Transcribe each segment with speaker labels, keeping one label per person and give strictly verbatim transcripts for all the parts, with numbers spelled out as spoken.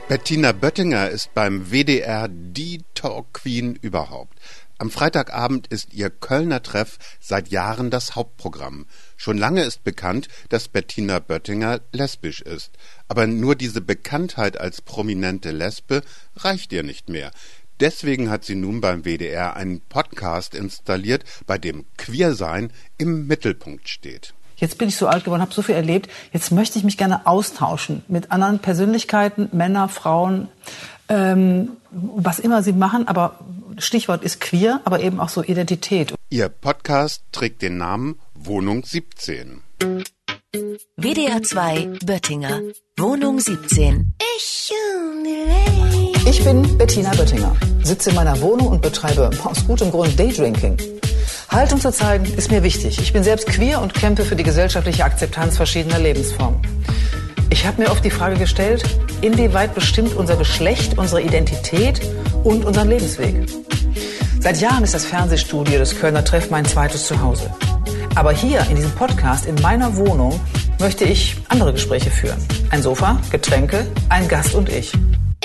Speaker 1: Bettina Böttinger ist beim W D R die Talk-Queen überhaupt. Am Freitagabend ist ihr Kölner Treff seit Jahren das Hauptprogramm. Schon lange ist bekannt, dass Bettina Böttinger lesbisch ist. Aber nur diese Bekanntheit als prominente Lesbe reicht ihr nicht mehr. Deswegen hat sie nun beim W D R einen Podcast installiert, bei dem Queersein im Mittelpunkt steht.
Speaker 2: Jetzt bin ich so alt geworden, habe so viel erlebt. Jetzt möchte ich mich gerne austauschen mit anderen Persönlichkeiten, Männer, Frauen, ähm, was immer sie machen. Aber Stichwort ist queer, aber eben auch so Identität.
Speaker 1: Ihr Podcast trägt den Namen Wohnung siebzehn.
Speaker 3: W D R zwei Böttinger, Wohnung siebzehn.
Speaker 2: Ich bin Bettina Böttinger, sitze in meiner Wohnung und betreibe aus gutem Grund Daydrinking. Haltung zu zeigen ist mir wichtig. Ich bin selbst queer und kämpfe für die gesellschaftliche Akzeptanz verschiedener Lebensformen. Ich habe mir oft die Frage gestellt, inwieweit bestimmt unser Geschlecht, unsere Identität und unseren Lebensweg. Seit Jahren ist das Fernsehstudio des Kölner Treff mein zweites Zuhause. Aber hier in diesem Podcast, in meiner Wohnung, möchte ich andere Gespräche führen. Ein Sofa, Getränke, ein Gast und ich.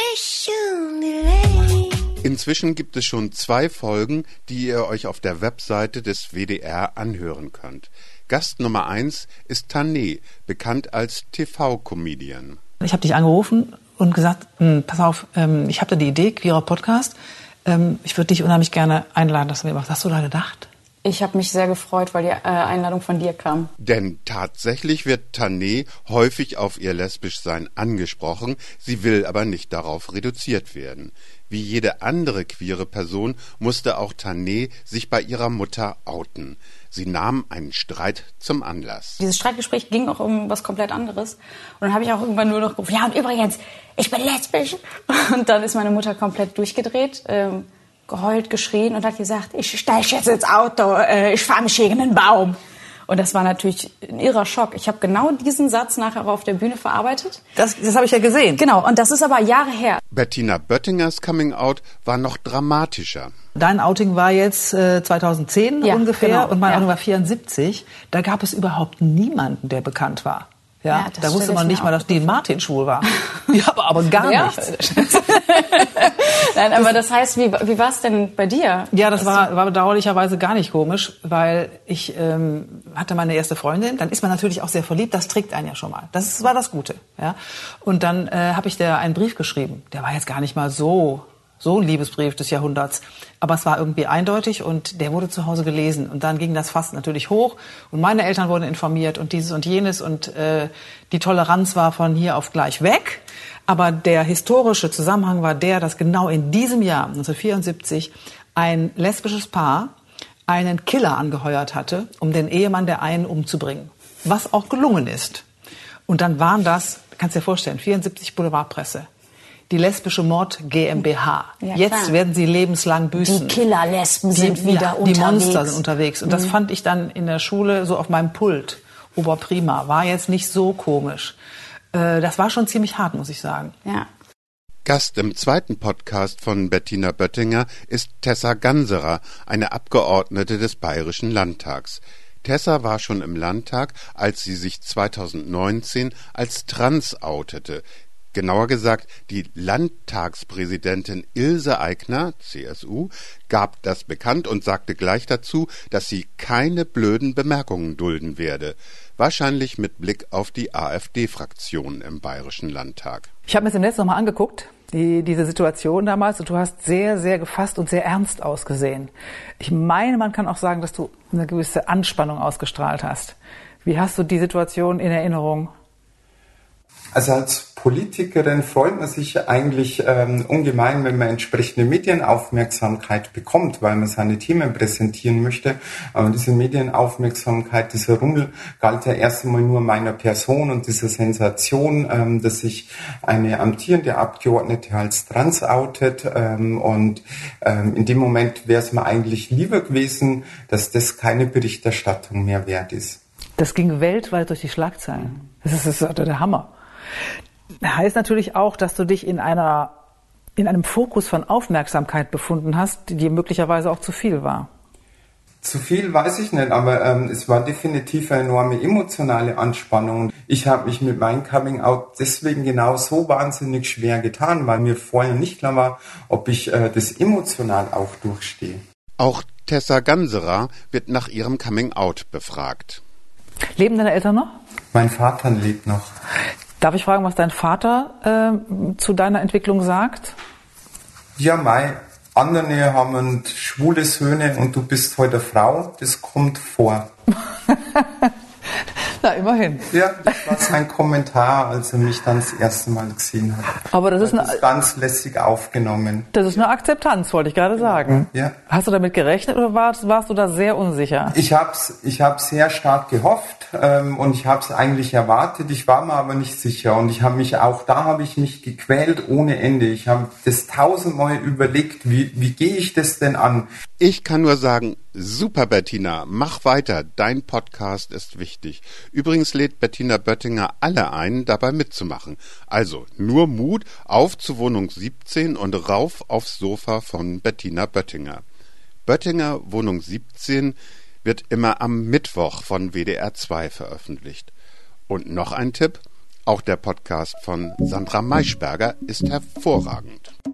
Speaker 1: Inzwischen gibt es schon zwei Folgen, die ihr euch auf der Webseite des W D R anhören könnt. Gast Nummer eins ist Tané, bekannt als T V-Comedian.
Speaker 2: Ich habe dich angerufen und gesagt, pass auf, ich habe da die Idee, queerer Podcast. Ich würde dich unheimlich gerne einladen, dass du mir machst. Hast du da gedacht?
Speaker 4: Ich habe mich sehr gefreut, weil die äh, Einladung von dir kam.
Speaker 1: Denn tatsächlich wird Tané häufig auf ihr Lesbischsein angesprochen, sie will aber nicht darauf reduziert werden. Wie jede andere queere Person musste auch Tané sich bei ihrer Mutter outen. Sie nahm einen Streit zum Anlass.
Speaker 4: Dieses Streitgespräch ging auch um was komplett anderes. Und dann habe ich auch irgendwann nur noch gerufen, ja und übrigens, ich bin lesbisch. Und dann ist meine Mutter komplett durchgedreht, ähm, geheult, geschrien und hat gesagt, ich steige jetzt ins Auto, äh, ich fahre mich gegen einen Baum. Und das war natürlich ein irrer Schock. Ich habe genau diesen Satz nachher auf der Bühne verarbeitet.
Speaker 2: Das, das habe ich ja gesehen.
Speaker 4: Genau, und das ist aber Jahre her.
Speaker 1: Bettina Böttingers Coming-out war noch dramatischer.
Speaker 2: Dein Outing war jetzt äh, zweitausendzehn ja, ungefähr genau, und mein ja. Outing war vierundsiebzig. Da gab es überhaupt niemanden, der bekannt war. Ja, ja da wusste man nicht mal, dass Dean Martin schwul war. Ja, aber, aber gar ja. nichts.
Speaker 4: Nein, aber das heißt, wie, wie war es denn bei dir?
Speaker 2: Ja, das war, war bedauerlicherweise gar nicht komisch, weil ich ähm, hatte meine erste Freundin. Dann ist man natürlich auch sehr verliebt. Das trägt einen ja schon mal. Das war das Gute. Ja. Und dann äh, habe ich der einen Brief geschrieben. Der war jetzt gar nicht mal so so ein Liebesbrief des Jahrhunderts. Aber es war irgendwie eindeutig und der wurde zu Hause gelesen. Und dann ging das Fass natürlich hoch und meine Eltern wurden informiert und dieses und jenes und äh, die Toleranz war von hier auf gleich weg. Aber der historische Zusammenhang war der, dass genau in diesem Jahr, neunzehnhundertvierundsiebzig, ein lesbisches Paar einen Killer angeheuert hatte, um den Ehemann der einen umzubringen. Was auch gelungen ist. Und dann waren das, kannst du dir vorstellen, vierundsiebzig Boulevardpresse. Die lesbische Mord GmbH. Ja, Jetzt klar. werden sie lebenslang büßen.
Speaker 3: Die Killerlesben sind
Speaker 2: die,
Speaker 3: wieder
Speaker 2: ja,
Speaker 3: unterwegs.
Speaker 2: Die Monster sind unterwegs. Und mhm. das fand ich dann in der Schule so auf meinem Pult. Oberprima. War jetzt nicht so komisch. Äh, das war schon ziemlich hart, muss ich sagen.
Speaker 4: Ja.
Speaker 1: Gast im zweiten Podcast von Bettina Böttinger ist Tessa Ganserer, eine Abgeordnete des Bayerischen Landtags. Tessa war schon im Landtag, als sie sich zweitausendneunzehn als trans outete. Genauer gesagt, die Landtagspräsidentin Ilse Aigner, C S U, gab das bekannt und sagte gleich dazu, dass sie keine blöden Bemerkungen dulden werde. Wahrscheinlich mit Blick auf die AfD-Fraktion im Bayerischen Landtag.
Speaker 2: Ich habe mir das im Netz nochmal angeguckt, die, diese Situation damals, und du hast sehr, sehr gefasst und sehr ernst ausgesehen. Ich meine, man kann auch sagen, dass du eine gewisse Anspannung ausgestrahlt hast. Wie hast du die Situation in Erinnerung?
Speaker 5: Also als Politikerin freut man sich eigentlich ähm, ungemein, wenn man entsprechende Medienaufmerksamkeit bekommt, weil man seine Themen präsentieren möchte. Aber diese Medienaufmerksamkeit, dieser Rummel galt ja erst einmal nur meiner Person und dieser Sensation, ähm, dass sich eine amtierende Abgeordnete als trans outet. Ähm, und ähm, in dem Moment wäre es mir eigentlich lieber gewesen, dass das keine Berichterstattung mehr wert ist.
Speaker 2: Das ging weltweit durch die Schlagzeilen. Das ist, das ist der Hammer. Heißt natürlich auch, dass du dich in einer, in einem Fokus von Aufmerksamkeit befunden hast, die dir möglicherweise auch zu viel war.
Speaker 5: Zu viel weiß ich nicht, aber ähm, es war definitiv eine enorme emotionale Anspannung. Ich habe mich mit meinem Coming-out deswegen genau so wahnsinnig schwer getan, weil mir vorher nicht klar war, ob ich äh, das emotional auch durchstehe.
Speaker 1: Auch Tessa Ganserer wird nach ihrem Coming-out befragt.
Speaker 2: Leben deine Eltern noch?
Speaker 5: Mein Vater lebt noch.
Speaker 2: Darf ich fragen, was dein Vater äh, zu deiner Entwicklung sagt?
Speaker 5: Ja, mei. Andere haben schwule Söhne und du bist heute Frau, das kommt vor.
Speaker 2: Na, immerhin.
Speaker 5: Ja, das war sein Kommentar, als er mich dann das erste Mal gesehen hat.
Speaker 2: Aber das ist, eine,
Speaker 5: das ist ganz lässig aufgenommen.
Speaker 2: Das ist eine Akzeptanz, wollte ich gerade sagen.
Speaker 5: Ja.
Speaker 2: Hast du damit gerechnet oder warst, warst du da sehr unsicher?
Speaker 5: Ich hab's, ich hab sehr stark gehofft ähm, und ich habe es eigentlich erwartet. Ich war mir aber nicht sicher und ich habe mich auch da habe ich mich gequält ohne Ende. Ich habe das tausendmal überlegt, wie wie gehe ich das denn an?
Speaker 1: Ich kann nur sagen, super Bettina, mach weiter, dein Podcast ist wichtig. Übrigens lädt Bettina Böttinger alle ein, dabei mitzumachen. Also nur Mut, auf zu Wohnung siebzehn und rauf aufs Sofa von Bettina Böttinger. Böttinger Wohnung siebzehn wird immer am Mittwoch von W D R zwei veröffentlicht. Und noch ein Tipp, auch der Podcast von Sandra Maischberger ist hervorragend.